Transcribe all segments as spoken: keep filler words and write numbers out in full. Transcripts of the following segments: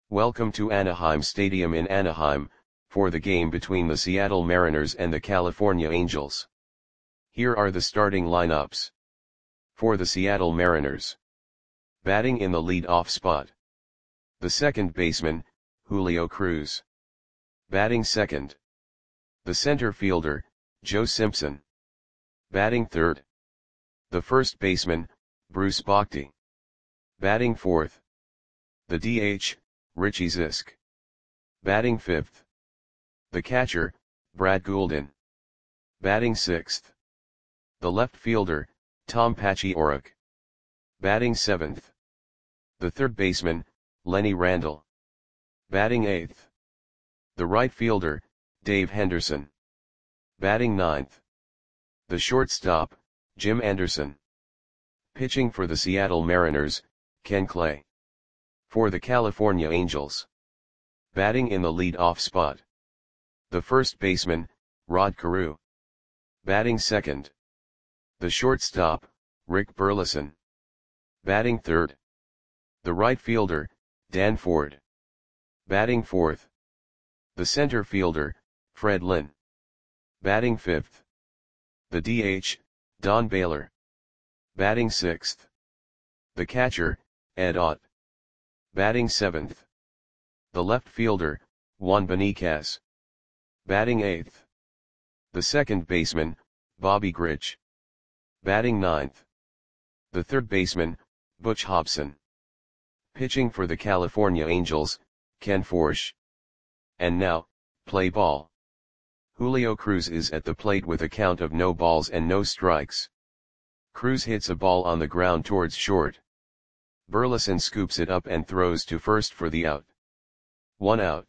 Welcome to Anaheim Stadium in Anaheim, for the game between the Seattle Mariners and the California Angels. Here are the starting lineups. For the Seattle Mariners. Batting in the lead-off spot. The second baseman, Julio Cruz. Batting second. The center fielder, Joe Simpson. Batting third. The first baseman, Bruce Bochy. Batting fourth. The D H, Richie Zisk. Batting fifth. The catcher, Brad Gulden. Batting sixth. The left fielder, Tom Paciorek. Batting seventh. The third baseman, Lenny Randle. Batting eighth. The right fielder, Dave Henderson. Batting ninth. The shortstop, Jim Anderson. Pitching for the Seattle Mariners, Ken Clay. For the California Angels. Batting in the lead-off spot. The first baseman, Rod Carew. Batting second. The shortstop, Rick Burleson. Batting third. The right fielder, Dan Ford. Batting fourth. The center fielder, Fred Lynn. Batting fifth. The D H, Don Baylor. Batting sixth. The catcher, Ed Ott. Batting seventh. The left fielder, Juan Beniquez. Batting eighth. The second baseman, Bobby Grich. Batting ninth. The third baseman, Butch Hobson. Pitching for the California Angels, Ken Forsch. And now, play ball. Julio Cruz is at the plate with a count of no balls and no strikes. Cruz hits a ball on the ground towards short. Burleson scoops it up and throws to first for the out. One out.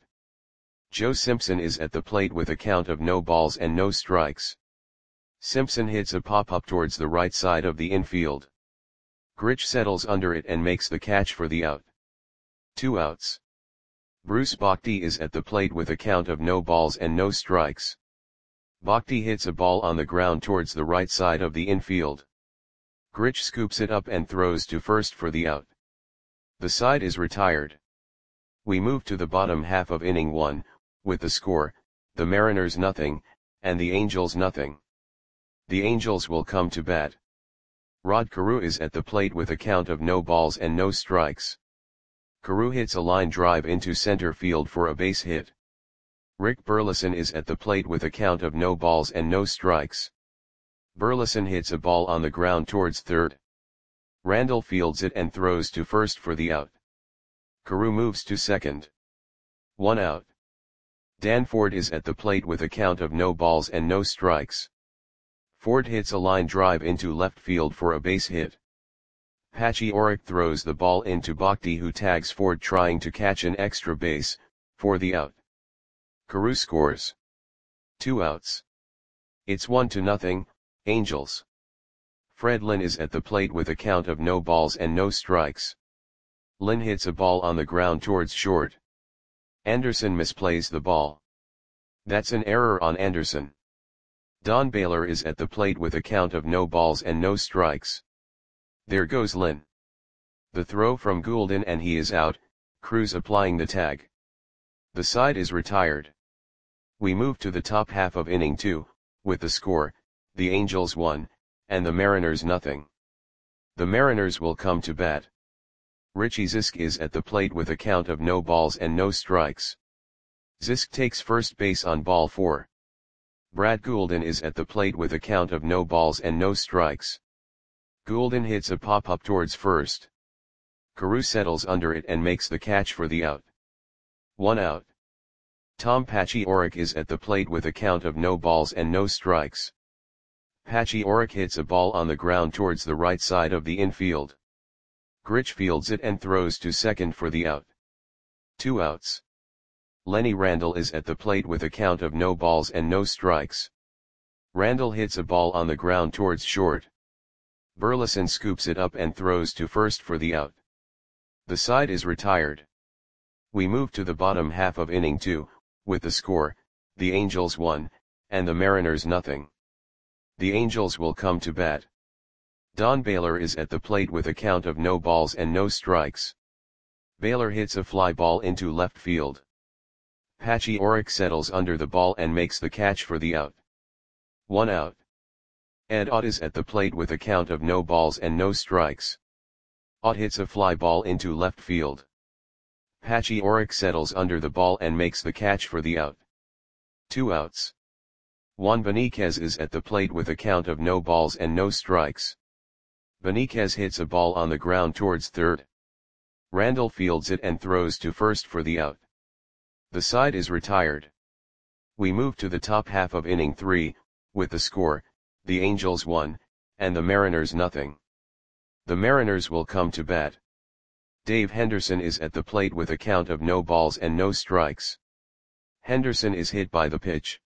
Joe Simpson is at the plate with a count of no balls and no strikes. Simpson hits a pop-up towards the right side of the infield. Grich settles under it and makes the catch for the out. Two outs. Bruce Bochy is at the plate with a count of no balls and no strikes. Bochy hits a ball on the ground towards the right side of the infield. Grich scoops it up and throws to first for the out. The side is retired. We move to the bottom half of inning one, with the score, the Mariners nothing, and the Angels nothing. The Angels will come to bat. Rod Carew is at the plate with a count of no balls and no strikes. Carew hits a line drive into center field for a base hit. Rick Burleson is at the plate with a count of no balls and no strikes. Burleson hits a ball on the ground towards third. Randle fields it and throws to first for the out. Carew moves to second. One out. Dan Ford is at the plate with a count of no balls and no strikes. Ford hits a line drive into left field for a base hit. Paciorek throws the ball into Bochy, who tags Ford trying to catch an extra base, for the out. Carew scores. Two outs. It's one to nothing, Angels. Fred Lynn is at the plate with a count of no balls and no strikes. Lynn hits a ball on the ground towards short. Anderson misplays the ball. That's an error on Anderson. Don Baylor is at the plate with a count of no balls and no strikes. There goes Lynn. The throw from Gulden and he is out, Cruz applying the tag. The side is retired. We move to the top half of inning two, with the score, the Angels one, and the Mariners nothing. The Mariners will come to bat. Richie Zisk is at the plate with a count of no balls and no strikes. Zisk takes first base on ball four. Brad Gulden is at the plate with a count of no balls and no strikes. Gulden hits a pop-up towards first. Carew settles under it and makes the catch for the out. One out. Tom Paciorek is at the plate with a count of no balls and no strikes. Paciorek hits a ball on the ground towards the right side of the infield. Grich fields it and throws to second for the out. Two outs. Lenny Randle is at the plate with a count of no balls and no strikes. Randle hits a ball on the ground towards short. Burleson scoops it up and throws to first for the out. The side is retired. We move to the bottom half of inning two, with the score, the Angels one, and the Mariners nothing. The Angels will come to bat. Don Baylor is at the plate with a count of no balls and no strikes. Baylor hits a fly ball into left field. Patchy Oric settles under the ball and makes the catch for the out. One out. Ed Ott is at the plate with a count of no balls and no strikes. Ott hits a fly ball into left field. Patchy Oric settles under the ball and makes the catch for the out. Two outs. Juan Beniquez is at the plate with a count of no balls and no strikes. Beniquez hits a ball on the ground towards third. Randall fields it and throws to first for the out. The side is retired. We move to the top half of inning three, with the score, the Angels one, and the Mariners nothing. The Mariners will come to bat. Dave Henderson is at the plate with a count of no balls and no strikes. Henderson is hit by the pitch.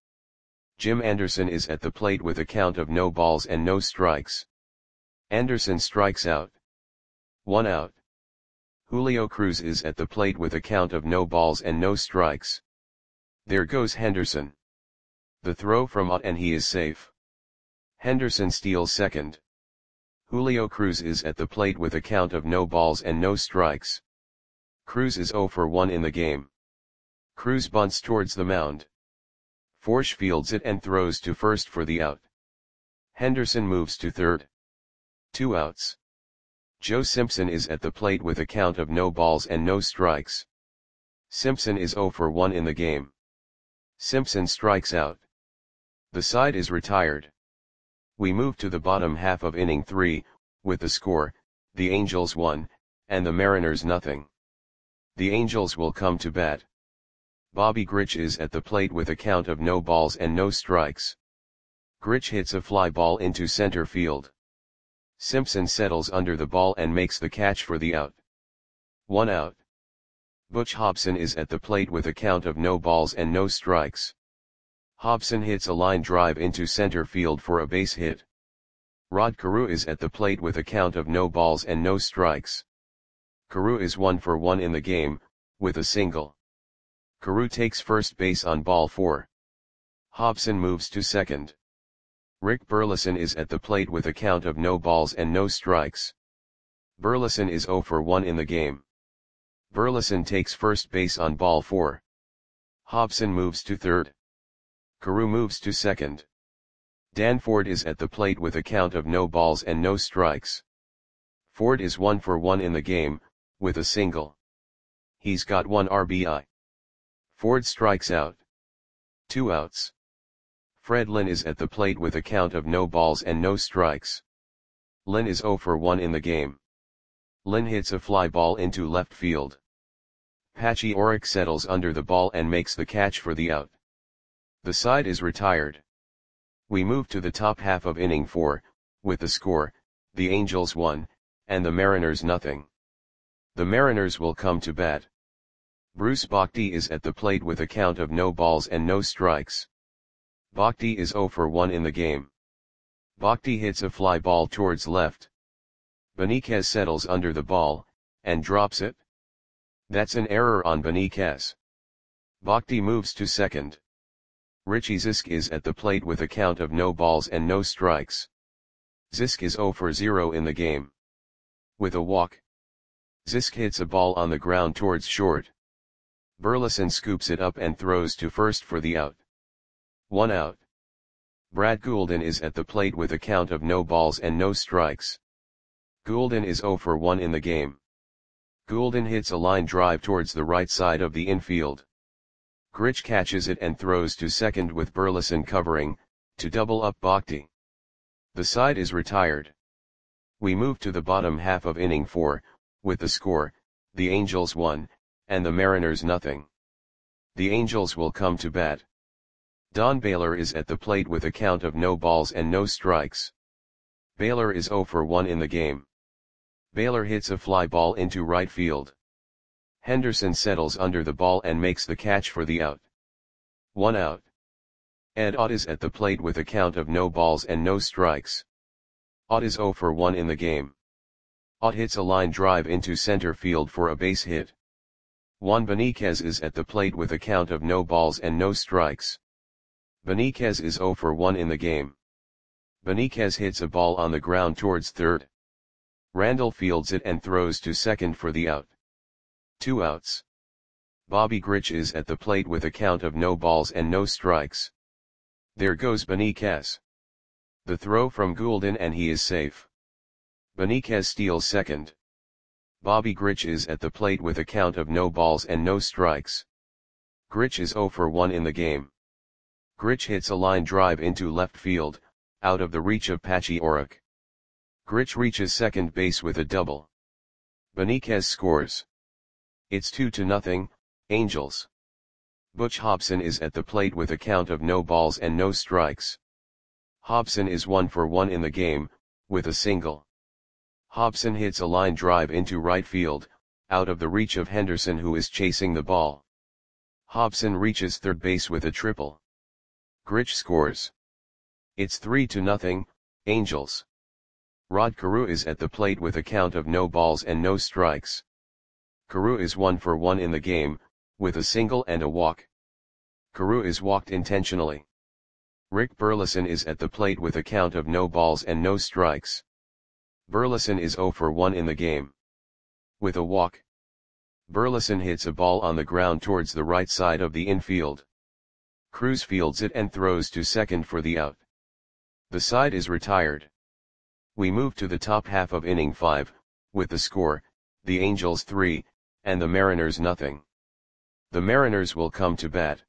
Jim Anderson is at the plate with a count of no balls and no strikes. Anderson strikes out. One out. Julio Cruz is at the plate with a count of no balls and no strikes. There goes Henderson. The throw from Ott and he is safe. Henderson steals second. Julio Cruz is at the plate with a count of no balls and no strikes. Cruz is oh for one in the game. Cruz bunts towards the mound. Forsch fields it and throws to first for the out. Henderson moves to third. Two outs. Joe Simpson is at the plate with a count of no balls and no strikes. Simpson is oh for one in the game. Simpson strikes out. The side is retired. We move to the bottom half of inning three, with the score, the Angels one, and the Mariners nothing. The Angels will come to bat. Bobby Grich is at the plate with a count of no balls and no strikes. Grich hits a fly ball into center field. Simpson settles under the ball and makes the catch for the out. One out. Butch Hobson is at the plate with a count of no balls and no strikes. Hobson hits a line drive into center field for a base hit. Rod Carew is at the plate with a count of no balls and no strikes. Carew is one for one in the game, with a single. Carew takes first base on ball four. Hobson moves to second. Rick Burleson is at the plate with a count of no balls and no strikes. Burleson is oh for one in the game. Burleson takes first base on ball four. Hobson moves to third. Carew moves to second. Dan Ford is at the plate with a count of no balls and no strikes. Ford is one for one in the game, with a single. He's got one R B I. Ford strikes out. Two outs. Fred Lynn is at the plate with a count of no balls and no strikes. Lynn is oh for one in the game. Lynn hits a fly ball into left field. Patchy Oric settles under the ball and makes the catch for the out. The side is retired. We move to the top half of inning four, with the score, the Angels one, and the Mariners nothing. The Mariners will come to bat. Bruce Bochy is at the plate with a count of no balls and no strikes. Bochy is oh for one in the game. Bochy hits a fly ball towards left. Beniquez settles under the ball, and drops it. That's an error on Beniquez. Bochy moves to second. Richie Zisk is at the plate with a count of no balls and no strikes. Zisk is oh for zero in the game. With a walk. Zisk hits a ball on the ground towards short. Burleson scoops it up and throws to first for the out. One out. Brad Goulden is at the plate with a count of no balls and no strikes. Goulden is oh for one in the game. Goulden hits a line drive towards the right side of the infield. Grich catches it and throws to second with Burleson covering, to double up Bochy. The side is retired. We move to the bottom half of inning four, with the score, the Angels one, and the Mariners nothing. The Angels will come to bat. Don Baylor is at the plate with a count of no balls and no strikes. Baylor is oh for one in the game. Baylor hits a fly ball into right field. Henderson settles under the ball and makes the catch for the out. One out. Ed Ott is at the plate with a count of no balls and no strikes. Ott is oh for one in the game. Ott hits a line drive into center field for a base hit. Juan Beniquez is at the plate with a count of no balls and no strikes. Beniquez is oh for one in the game. Beniquez hits a ball on the ground towards third. Randall fields it and throws to second for the out. Two outs. Bobby Grich is at the plate with a count of no balls and no strikes. There goes Benitez. The throw from Goulden and he is safe. Benitez steals second. Bobby Grich is at the plate with a count of no balls and no strikes. Grich is oh for one in the game. Grich hits a line drive into left field, out of the reach of Patchy Auroch. Grich reaches second base with a double. Benitez scores. It's two to nothing, Angels. Butch Hobson is at the plate with a count of no balls and no strikes. Hobson is one for one in the game, with a single. Hobson hits a line drive into right field, out of the reach of Henderson who is chasing the ball. Hobson reaches third base with a triple. Grich scores. It's three to nothing, Angels. Rod Carew is at the plate with a count of no balls and no strikes. Carew is one for one in the game, with a single and a walk. Carew is walked intentionally. Rick Burleson is at the plate with a count of no balls and no strikes. Burleson is oh for one in the game. With a walk. Burleson hits a ball on the ground towards the right side of the infield. Cruz fields it and throws to second for the out. The side is retired. We move to the top half of inning five, with the score, the Angels three, and the Mariners nothing. The Mariners will come to bat.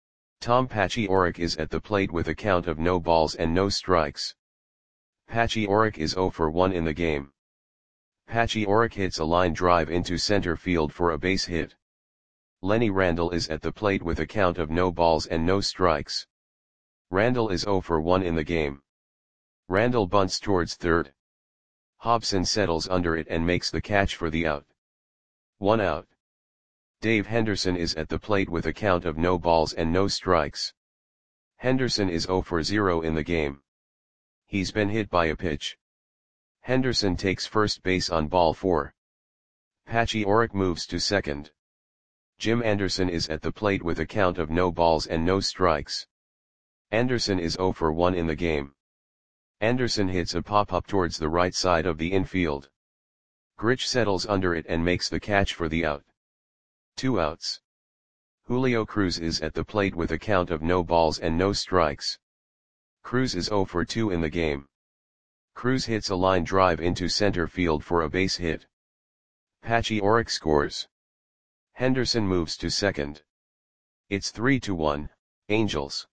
Tom Patchy Auroch is at the plate with a count of no balls and no strikes. Patchy Auroch is oh for one in the game. Patchy Auroch hits a line drive into center field for a base hit. Lenny Randle is at the plate with a count of no balls and no strikes. Randle is oh for one in the game. Randle bunts towards third. Hobson settles under it and makes the catch for the out. One out. Dave Henderson is at the plate with a count of no balls and no strikes. Henderson is oh for zero in the game. He's been hit by a pitch. Henderson takes first base on ball four. Patchy Auroch moves to second. Jim Anderson is at the plate with a count of no balls and no strikes. Anderson is oh for one in the game. Anderson hits a pop-up towards the right side of the infield. Grich settles under it and makes the catch for the out. Two outs. Julio Cruz is at the plate with a count of no balls and no strikes. Cruz is oh for two in the game. Cruz hits a line drive into center field for a base hit. Patchy Auroch scores. Henderson moves to second. It's three to one, Angels.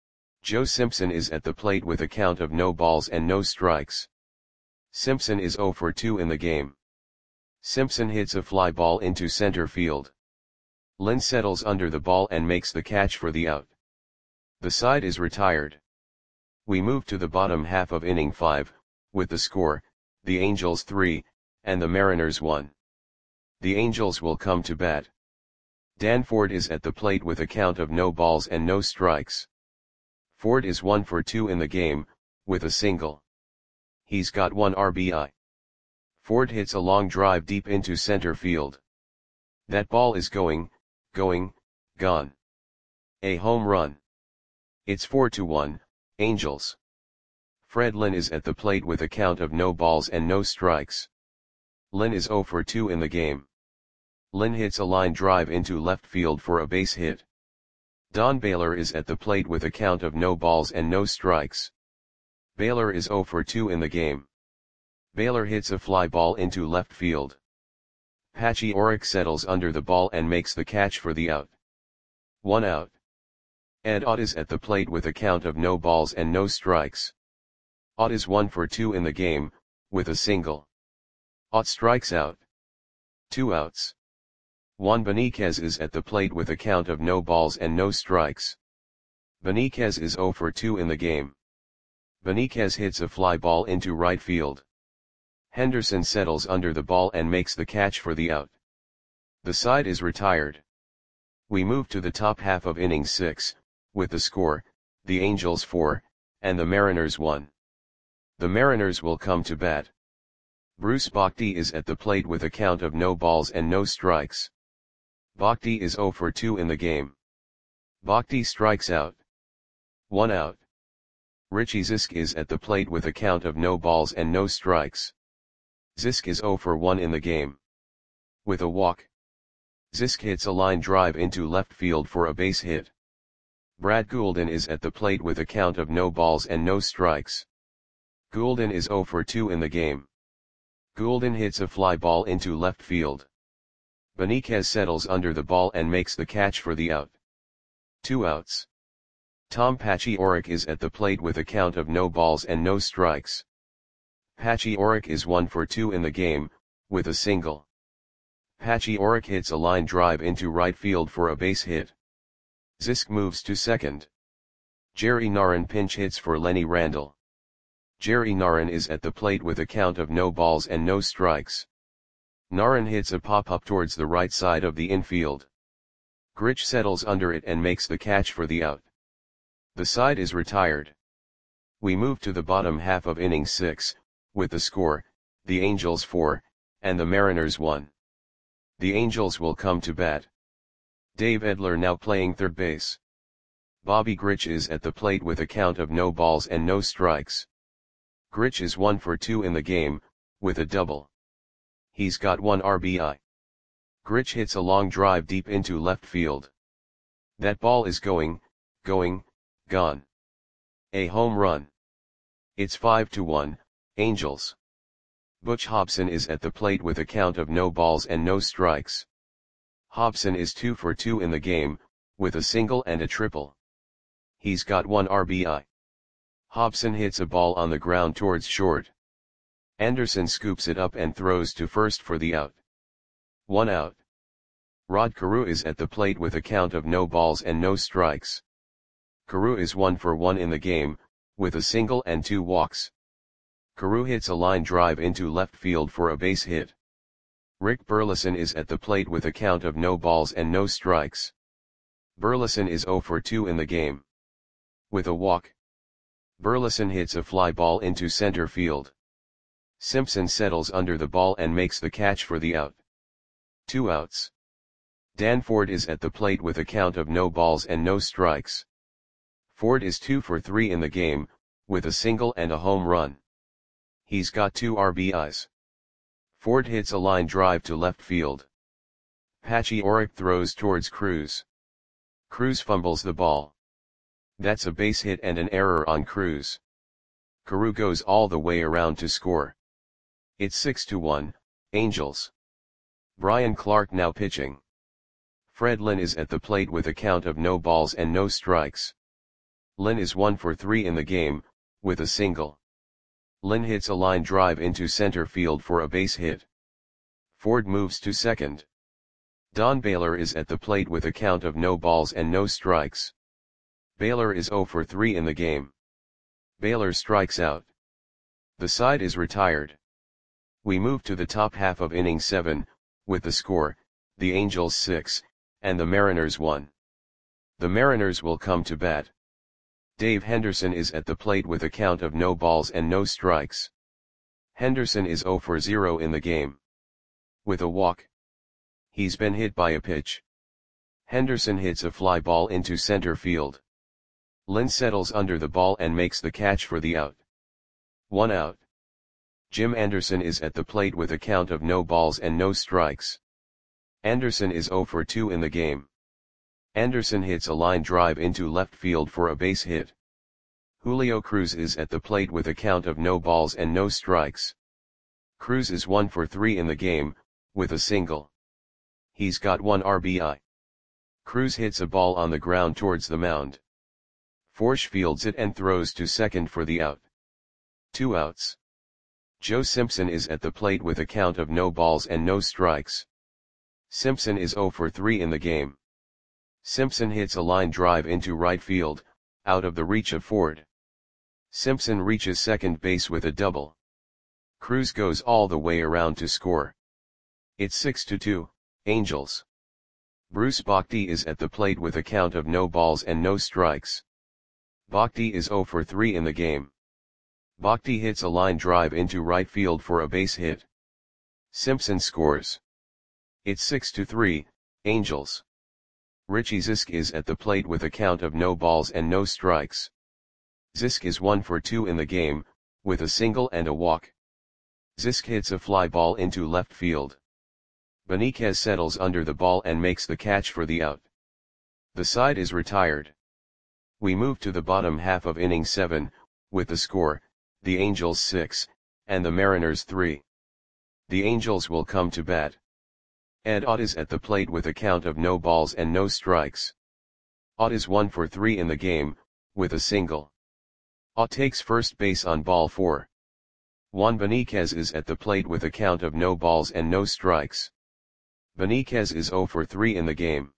Joe Simpson is at the plate with a count of no balls and no strikes. Simpson is oh for two in the game. Simpson hits a fly ball into center field. Lynn settles under the ball and makes the catch for the out. The side is retired. We move to the bottom half of inning five, with the score, the Angels three, and the Mariners one. The Angels will come to bat. Dan Ford is at the plate with a count of no balls and no strikes. Ford is one for two in the game, with a single. He's got one R B I. Ford hits a long drive deep into center field. That ball is going, going, gone. A home run. It's four to one, Angels. Fred Lynn is at the plate with a count of no balls and no strikes. Lynn is oh for two in the game. Lynn hits a line drive into left field for a base hit. Don Baylor is at the plate with a count of no balls and no strikes. Baylor is oh for two in the game. Baylor hits a fly ball into left field. Patchy Auroch settles under the ball and makes the catch for the out. One out. Ed Ott is at the plate with a count of no balls and no strikes. Ott is one for two in the game, with a single. Ott strikes out. Two outs. Juan Benitez is at the plate with a count of no balls and no strikes. Benitez is oh for two in the game. Benitez hits a fly ball into right field. Henderson settles under the ball and makes the catch for the out. The side is retired. We move to the top half of inning six, with the score, the Angels four, and the Mariners one. The Mariners will come to bat. Bruce Bochy is at the plate with a count of no balls and no strikes. Bochy is oh for two in the game. Bochy strikes out. One out. Richie Zisk is at the plate with a count of no balls and no strikes. Zisk is oh for one in the game. With a walk. Zisk hits a line drive into left field for a base hit. Brad Goulden is at the plate with a count of no balls and no strikes. Goulden is zero for two in the game. Goulden hits a fly ball into left field. Beniquez settles under the ball and makes the catch for the out. Two outs. Tom Pachioric is at the plate with a count of no balls and no strikes. Pachioric is one for two in the game, with a single. Pachioric hits a line drive into right field for a base hit. Zisk moves to second. Jerry Narron pinch hits for Lenny Randle. Jerry Narron is at the plate with a count of no balls and no strikes. Narron hits a pop-up towards the right side of the infield. Grich settles under it and makes the catch for the out. The side is retired. We move to the bottom half of inning six, with the score, the Angels four, and the Mariners one. The Angels will come to bat. Dave Edler now playing third base. Bobby Grich is at the plate with a count of no balls and no strikes. Grich is one for two in the game, with a double. He's got one R B I. Grich hits a long drive deep into left field. That ball is going, going, gone. A home run. It's five to one, Angels. Butch Hobson is at the plate with a count of no balls and no strikes. Hobson is two for two in the game, with a single and a triple. He's got one R B I. Hobson hits a ball on the ground towards short. Anderson scoops it up and throws to first for the out. One out. Rod Carew is at the plate with a count of no balls and no strikes. Carew is one for one in the game, with a single and two walks. Carew hits a line drive into left field for a base hit. Rick Burleson is at the plate with a count of no balls and no strikes. Burleson is zero for two in the game. With a walk. Burleson hits a fly ball into center field. Simpson settles under the ball and makes the catch for the out. Two outs. Dan Ford is at the plate with a count of no balls and no strikes. Ford is two for three in the game, with a single and a home run. He's got two R B Is. Ford hits a line drive to left field. Pachioric throws towards Cruz. Cruz fumbles the ball. That's a base hit and an error on Cruz. Carew goes all the way around to score. It's six to one, Angels. Brian Clark now pitching. Fred Lynn is at the plate with a count of no balls and no strikes. Lynn is one for three in the game, with a single. Lynn hits a line drive into center field for a base hit. Ford moves to second. Don Baylor is at the plate with a count of no balls and no strikes. Baylor is zero for three in the game. Baylor strikes out. The side is retired. We move to the top half of inning seven, with the score, the Angels six, and the Mariners one. The Mariners will come to bat. Dave Henderson is at the plate with a count of no balls and no strikes. Henderson is zero for zero in the game. With a walk. He's been hit by a pitch. Henderson hits a fly ball into center field. Lynn settles under the ball and makes the catch for the out. One out. Jim Anderson is at the plate with a count of no balls and no strikes. Anderson is zero for two in the game. Anderson hits a line drive into left field for a base hit. Julio Cruz is at the plate with a count of no balls and no strikes. Cruz is one for three in the game, with a single. He's got one R B I. Cruz hits a ball on the ground towards the mound. Forsch fields it and throws to second for the out. Two outs. Joe Simpson is at the plate with a count of no balls and no strikes. Simpson is zero for three in the game. Simpson hits a line drive into right field, out of the reach of Ford. Simpson reaches second base with a double. Cruz goes all the way around to score. It's six to two, Angels. Bruce Bochy is at the plate with a count of no balls and no strikes. Bochy is zero for three in the game. Bochy hits a line drive into right field for a base hit. Simpson scores. It's six to three, Angels. Richie Zisk is at the plate with a count of no balls and no strikes. Zisk is one for two in the game, with a single and a walk. Zisk hits a fly ball into left field. Benitez settles under the ball and makes the catch for the out. The side is retired. We move to the bottom half of inning seven, with the score, the Angels six, and the Mariners three. The Angels will come to bat. Ed Ott is at the plate with a count of no balls and no strikes. Ott is one for three in the game, with a single. Ott takes first base on ball four. Juan Benitez is at the plate with a count of no balls and no strikes. Benitez is zero for three in the game.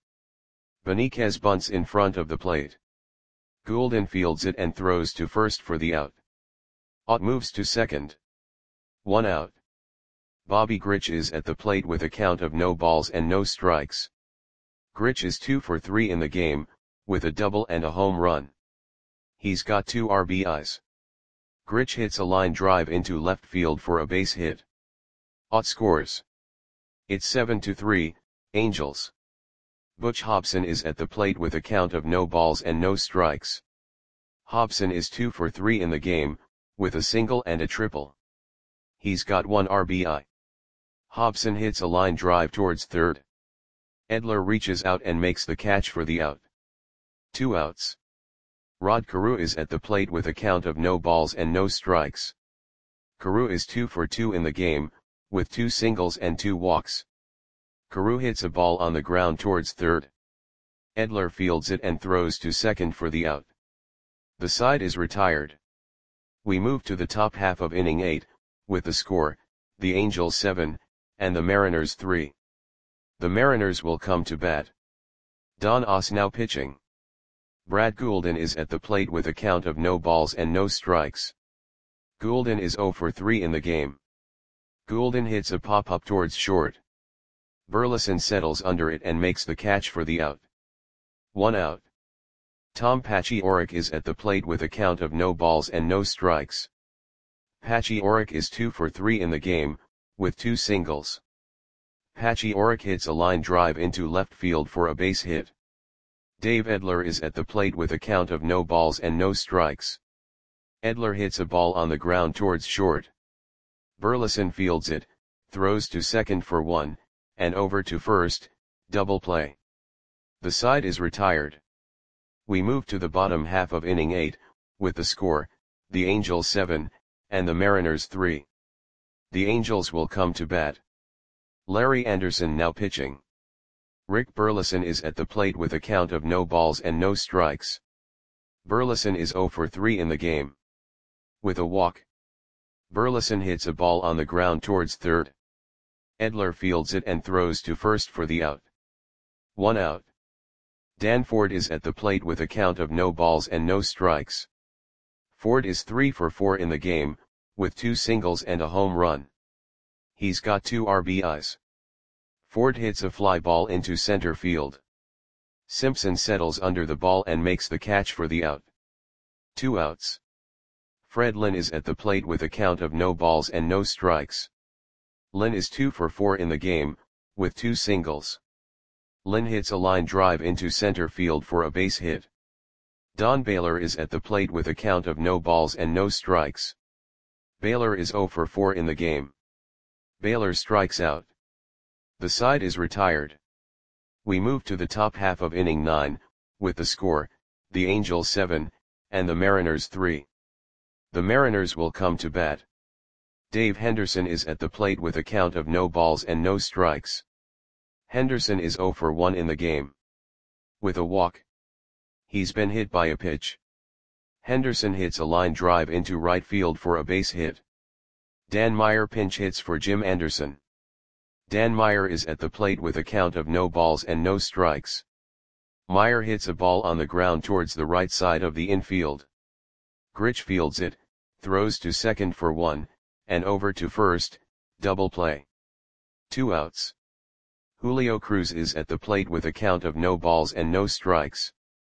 Benitez bunts in front of the plate. Goulden fields it and throws to first for the out. Ott moves to second. One out. Bobby Grich is at the plate with a count of no balls and no strikes. Grich is two for three in the game, with a double and a home run. He's got two R B Is. Grich hits a line drive into left field for a base hit. Ott scores. It's seven to three, Angels. Butch Hobson is at the plate with a count of no balls and no strikes. Hobson is two for three in the game, with a single and a triple. He's got one R B I. Hobson hits a line drive towards third. Edler reaches out and makes the catch for the out. Two outs. Rod Carew is at the plate with a count of no balls and no strikes. Carew is two for two in the game, with two singles and two walks. Carew hits a ball on the ground towards third. Edler fields it and throws to second for the out. The side is retired. We move to the top half of inning eight, with the score, the Angels seven, and the Mariners three. The Mariners will come to bat. Don Oss now pitching. Brad Goulden is at the plate with a count of no balls and no strikes. Goulden is zero for three in the game. Goulden hits a pop-up towards short. Burleson settles under it and makes the catch for the out. One out. Tom Paciorek is at the plate with a count of no balls and no strikes. Paciorek is two for three in the game, with two singles. Paciorek hits a line drive into left field for a base hit. Dave Edler is at the plate with a count of no balls and no strikes. Edler hits a ball on the ground towards short. Burleson fields it, throws to second for one, and over to first, double play. The side is retired. We move to the bottom half of inning eight, with the score, the Angels seven, and the Mariners three. The Angels will come to bat. Larry Anderson now pitching. Rick Burleson is at the plate with a count of no balls and no strikes. Burleson is zero for three in the game. With a walk. Burleson hits a ball on the ground towards third. Edler fields it and throws to first for the out. One out. Dan Ford is at the plate with a count of no balls and no strikes. Ford is three for four in the game, with two singles and a home run. He's got two R B Is. Ford hits a fly ball into center field. Simpson settles under the ball and makes the catch for the out. Two outs. Fred Lynn is at the plate with a count of no balls and no strikes. Lynn is two for four in the game, with two singles. Lynn hits a line drive into center field for a base hit. Don Baylor is at the plate with a count of no balls and no strikes. Baylor is zero for four in the game. Baylor strikes out. The side is retired. We move to the top half of inning nine, with the score, the Angels seven, and the Mariners three. The Mariners will come to bat. Dave Henderson is at the plate with a count of no balls and no strikes. Henderson is zero for one in the game. With a walk. He's been hit by a pitch. Henderson hits a line drive into right field for a base hit. Dan Meyer pinch hits for Jim Anderson. Dan Meyer is at the plate with a count of no balls and no strikes. Meyer hits a ball on the ground towards the right side of the infield. Grich fields it, throws to second for one, and over to first, double play. Two outs. Julio Cruz is at the plate with a count of no balls and no strikes.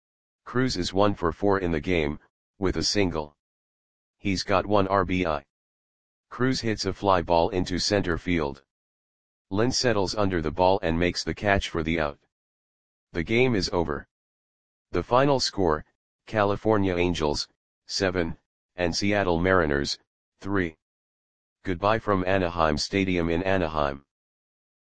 Cruz is one for four in the game, with a single. He's got one R B I. Cruz hits a fly ball into center field. Lynn settles under the ball and makes the catch for the out. The game is over. The final score, California Angels, seven, and Seattle Mariners, three. Goodbye from Anaheim Stadium in Anaheim.